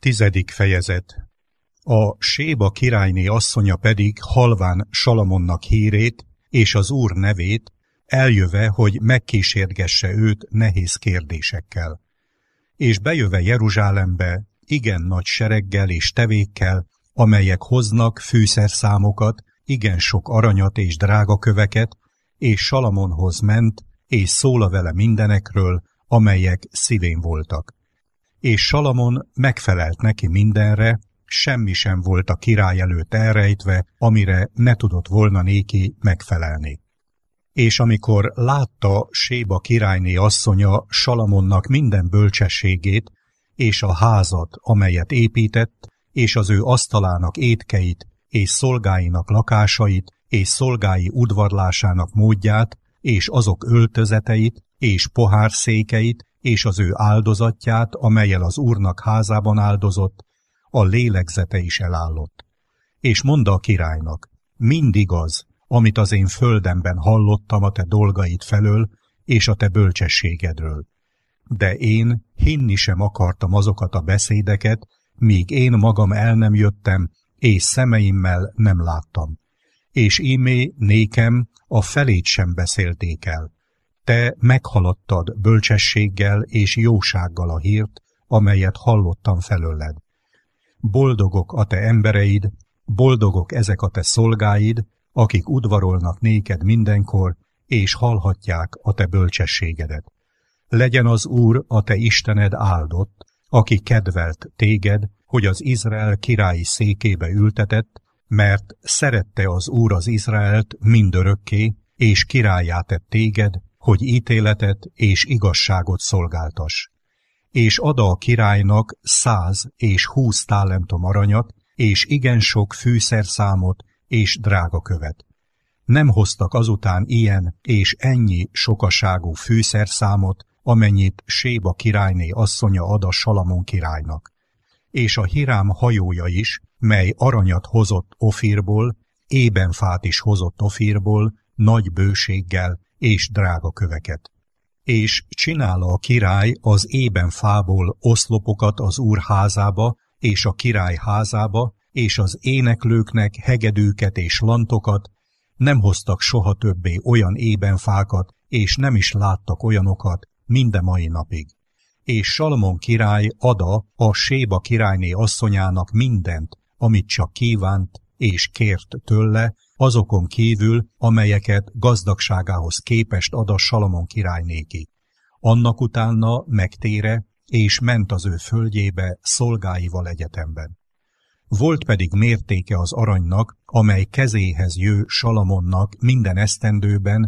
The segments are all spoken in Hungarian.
10. fejezet. A Séba királyné asszonya pedig halván Salamonnak hírét és az Úr nevét, eljöve, hogy megkísérgesse őt nehéz kérdésekkel. És bejöve Jeruzsálembe igen nagy sereggel és tevékkel, amelyek hoznak fűszerszámokat, igen sok aranyat és drágaköveket, és Salamonhoz ment, és szóla vele mindenekről, amelyek szívén voltak. És Salamon megfelelt neki mindenre, semmi sem volt a király előtt elrejtve, amire ne tudott volna néki megfelelni. És amikor látta Séba királyné asszonya Salamonnak minden bölcsességét, és a házat, amelyet épített, és az ő asztalának étkeit, és szolgáinak lakásait, és szolgái udvarlásának módját, és azok öltözeteit, és pohárszékeit, és az ő áldozatját, amellyel az Úrnak házában áldozott, a lélegzete is elállott. És mondta a királynak, mind igaz, amit az én földemben hallottam a te dolgaid felől, és a te bölcsességedről. De én hinni sem akartam azokat a beszédeket, míg én magam el nem jöttem, és szemeimmel nem láttam. És ímé nékem a felét sem beszélték el. Te meghaladtad bölcsességgel és jósággal a hírt, amelyet hallottam felőled. Boldogok a te embereid, boldogok ezek a te szolgáid, akik udvarolnak néked mindenkor, és hallhatják a te bölcsességedet. Legyen az Úr a te Istened áldott, aki kedvelt téged, hogy az Izrael királyi székébe ültetett, mert szerette az Úr az Izraelt mindörökké, és királlyá tett téged, hogy ítéletet és igazságot szolgáltass. És ad a királynak 100 és 20 talentum aranyat, és igen sok fűszerszámot és drágakövet. Nem hoztak azután ilyen és ennyi sokaságú fűszerszámot, amennyit Séba királyné asszonya ad a Salamon királynak. És a Hirám hajója is, mely aranyat hozott Ofírból, ébenfát is hozott Ofírból, nagy bőséggel és drágaköveket. És csinálta a király az ébenfából oszlopokat az Úr házába, és a király házába, és az éneklőknek hegedűket és lantokat, nem hoztak soha többé olyan ébenfákat, és nem is láttak olyanokat minden mai napig. És Salamon király ada a Séba királyné asszonyának mindent, amit csak kívánt és kért tőle, azokon kívül, amelyeket gazdagságához képest ad a Salamon király néki. Annak utána megtére, és ment az ő földjébe szolgáival egyetemben. Volt pedig mértéke az aranynak, amely kezéhez jő Salamonnak minden esztendőben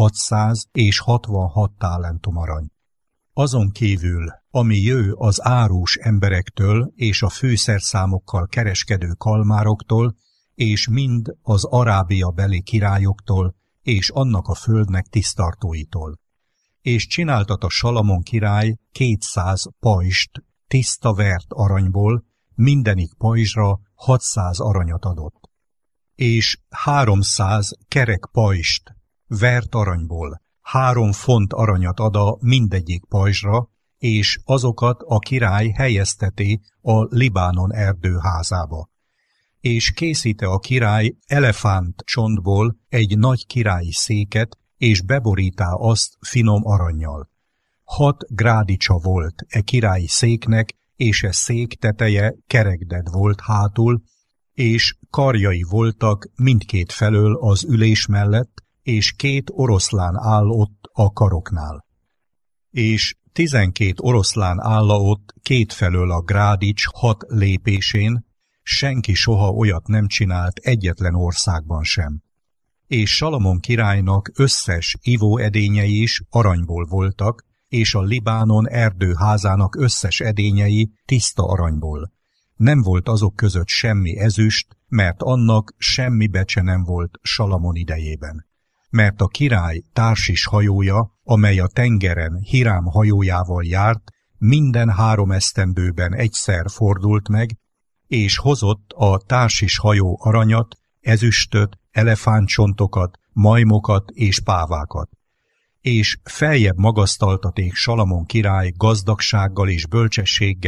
666 talentum arany. Azon kívül, ami jő az árus emberektől és a fűszerszámokkal kereskedő kalmároktól, és mind az Arábia beli királyoktól, és annak a földnek tisztartóitól. És csináltat a Salamon király 200 pajzst tiszta vert aranyból, mindenik pajzsra 600 aranyat adott. És 300 kerek pajzst vert aranyból, 3 font aranyat ad a mindegyik pajzsra, és azokat a király helyezteti a Libánon erdő házába. És készíte a király elefánt csontból egy nagy királyi széket, és beborítá azt finom arannyal. 6 grádicsa volt e királyi széknek, és e szék teteje kerekded volt hátul, és karjai voltak mindkét felől az ülés mellett, és 2 oroszlán áll ott a karoknál. És 12 oroszlán álla ott kétfelől a grádics 6 lépésén, senki soha olyat nem csinált egyetlen országban sem. És Salamon királynak összes ivóedényei is aranyból voltak, és a Libánon erdőházának összes edényei tiszta aranyból. Nem volt azok között semmi ezüst, mert annak semmi becse nem volt Salamon idejében. Mert a király Társis hajója, amely a tengeren Hirám hajójával járt, minden 3 esztendőben egyszer fordult meg, és hozott a Társis hajó aranyat, ezüstöt, elefántcsontokat, majmokat és pávákat. És feljebb magasztaltaték Salamon király gazdagsággal és bölcsességgel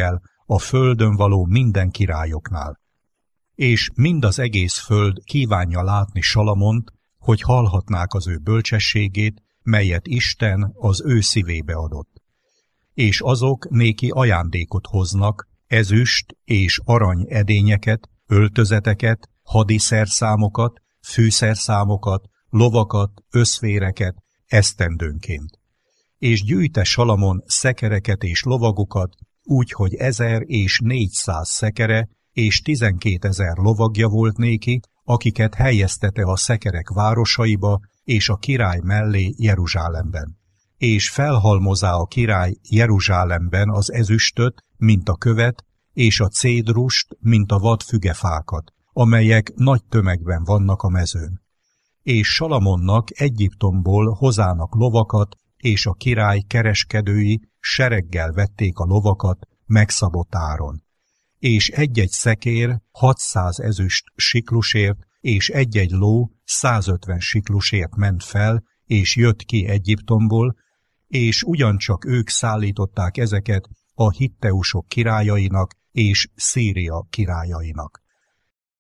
a földön való minden királyoknál. És mind az egész föld kívánja látni Salamont, hogy hallhatnák az ő bölcsességét, melyet Isten az ő szívébe adott. És azok néki ajándékot hoznak, ezüst és arany edényeket, öltözeteket, hadiszerszámokat, fűszerszámokat, lovakat, összvéreket, esztendőnként. És gyűjte Salamon szekereket és lovagokat, úgy, hogy 1400 szekere és 12 000 lovagja volt néki, akiket helyeztete a szekerek városaiba és a király mellé Jeruzsálemben. És felhalmozá a király Jeruzsálemben az ezüstöt, mint a követ, és a cédrust, mint a vad fügefákat, amelyek nagy tömegben vannak a mezőn. És Salamonnak Egyiptomból hozának lovakat, és a király kereskedői sereggel vették a lovakat megszabott áron. És egy-egy szekér 600 ezüst siklusért, és egy-egy ló 150 siklusért ment fel, és jött ki Egyiptomból, és ugyancsak ők szállították ezeket a hitteusok királyainak és Szíria királyainak.